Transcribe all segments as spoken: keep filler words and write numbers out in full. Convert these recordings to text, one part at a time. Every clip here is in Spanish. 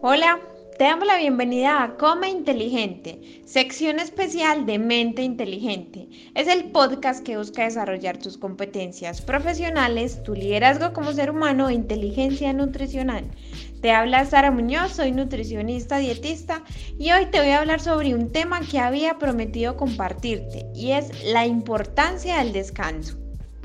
Hola, te damos la bienvenida a Come Inteligente, sección especial de Mente Inteligente. Es el podcast que busca desarrollar tus competencias profesionales, tu liderazgo como ser humano e inteligencia nutricional. Te habla Sara Muñoz, soy nutricionista dietista y hoy te voy a hablar sobre un tema que había prometido compartirte y es la importancia del descanso.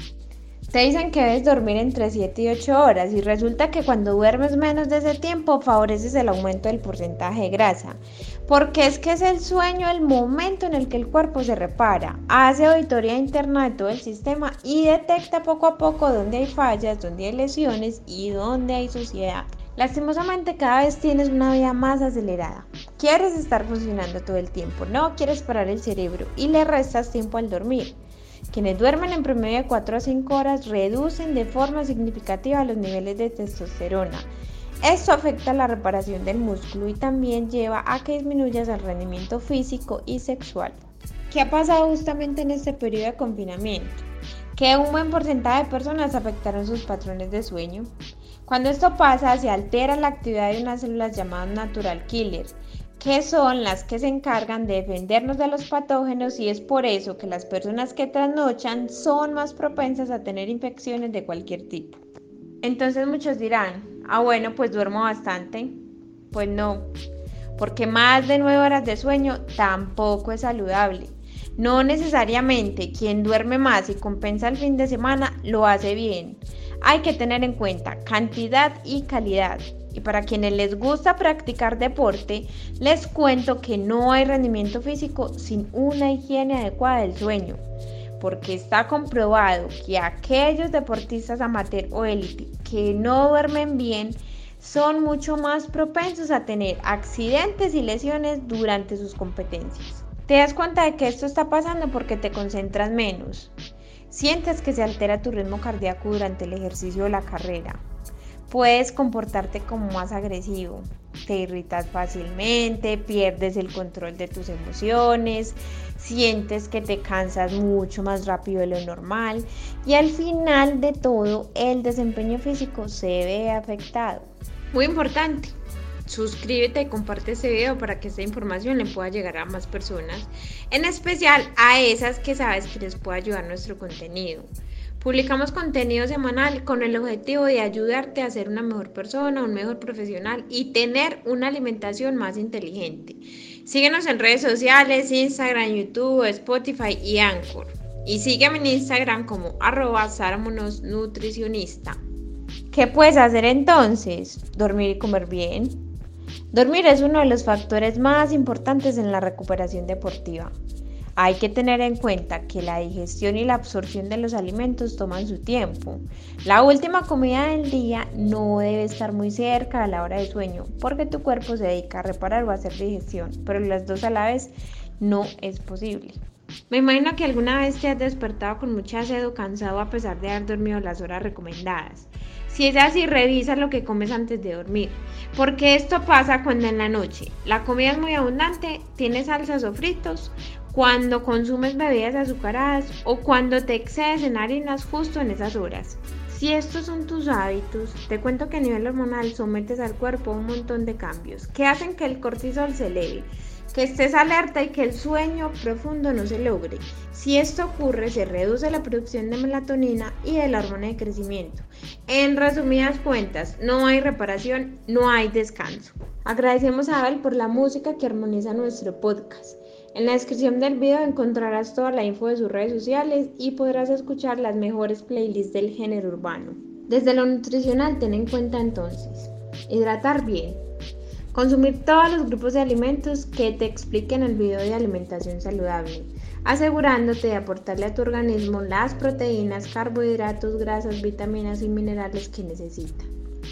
Te dicen que debes dormir entre siete y ocho horas y resulta que cuando duermes menos de ese tiempo favoreces el aumento del porcentaje de grasa, porque es que es el sueño el momento en el que el cuerpo se repara, hace auditoría interna de todo el sistema y detecta poco a poco dónde hay fallas, dónde hay lesiones y dónde hay suciedad. Lastimosamente cada vez tienes una vida más acelerada. Quieres estar funcionando todo el tiempo, no quieres parar el cerebro y le restas tiempo al dormir. Quienes duermen en promedio de cuatro a cinco horas reducen de forma significativa los niveles de testosterona. Esto afecta la reparación del músculo y también lleva a que disminuyas el rendimiento físico y sexual. ¿Qué ha pasado justamente en este periodo de confinamiento? Que un buen porcentaje de personas afectaron sus patrones de sueño. Cuando esto pasa, se altera la actividad de unas células llamadas natural killer, que son las que se encargan de defendernos de los patógenos y es por eso que las personas que trasnochan son más propensas a tener infecciones de cualquier tipo. Entonces muchos dirán, ah bueno, pues duermo bastante. Pues no, porque más de nueve horas de sueño tampoco es saludable. No necesariamente quien duerme más y compensa el fin de semana lo hace bien. Hay que tener en cuenta cantidad y calidad. Y para quienes les gusta practicar deporte, les cuento que no hay rendimiento físico sin una higiene adecuada del sueño, porque está comprobado que aquellos deportistas amateur o élite que no duermen bien son mucho más propensos a tener accidentes y lesiones durante sus competencias. Te das cuenta de que esto está pasando porque te concentras menos, sientes que se altera tu ritmo cardíaco durante el ejercicio de la carrera. Puedes comportarte como más agresivo, te irritas fácilmente, pierdes el control de tus emociones, sientes que te cansas mucho más rápido de lo normal y al final de todo el desempeño físico se ve afectado. Muy importante, suscríbete y comparte este video para que esta información le pueda llegar a más personas, en especial a esas que sabes que les puede ayudar nuestro contenido. Publicamos contenido semanal con el objetivo de ayudarte a ser una mejor persona, un mejor profesional y tener una alimentación más inteligente. Síguenos en redes sociales, Instagram, YouTube, Spotify y Anchor. Y sígueme en Instagram como arroba saramunos nutricionista. ¿Qué puedes hacer entonces? Dormir y comer bien. Dormir es uno de los factores más importantes en la recuperación deportiva. Hay que tener en cuenta que la digestión y la absorción de los alimentos toman su tiempo. La última comida del día no debe estar muy cerca a la hora de sueño porque tu cuerpo se dedica a reparar o a hacer digestión, pero las dos a la vez no es posible. Me imagino que alguna vez te has despertado con mucha sed o cansado a pesar de haber dormido las horas recomendadas. Si es así, revisa lo que comes antes de dormir, porque esto pasa cuando en la noche la comida es muy abundante, tienes salsas o fritos, cuando consumes bebidas azucaradas o cuando te excedes en harinas justo en esas horas. Si estos son tus hábitos, te cuento que a nivel hormonal sometes al cuerpo a un montón de cambios que hacen que el cortisol se eleve, que estés alerta y que el sueño profundo no se logre. Si esto ocurre, se reduce la producción de melatonina y de la hormona de crecimiento. En resumidas cuentas, no hay reparación, no hay descanso. Agradecemos a Abel por la música que armoniza nuestro podcast. En la descripción del video encontrarás toda la info de sus redes sociales y podrás escuchar las mejores playlists del género urbano. Desde lo nutricional, ten en cuenta entonces, hidratar bien, consumir todos los grupos de alimentos que te explique en el video de alimentación saludable, asegurándote de aportarle a tu organismo las proteínas, carbohidratos, grasas, vitaminas y minerales que necesita.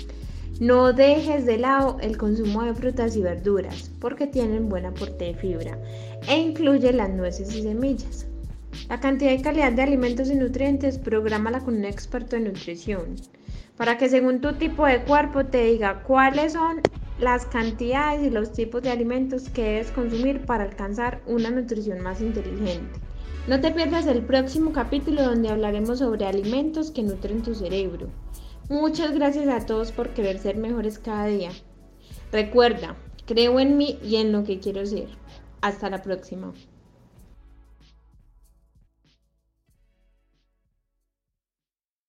No dejes de lado el consumo de frutas y verduras porque tienen buen aporte de fibra e incluye las nueces y semillas. La cantidad y calidad de alimentos y nutrientes, prográmala con un experto en nutrición para que según tu tipo de cuerpo te diga cuáles son las cantidades y los tipos de alimentos que debes consumir para alcanzar una nutrición más inteligente. No te pierdas el próximo capítulo donde hablaremos sobre alimentos que nutren tu cerebro. Muchas gracias a todos por querer ser mejores cada día. Recuerda, creo en mí y en lo que quiero ser. Hasta la próxima.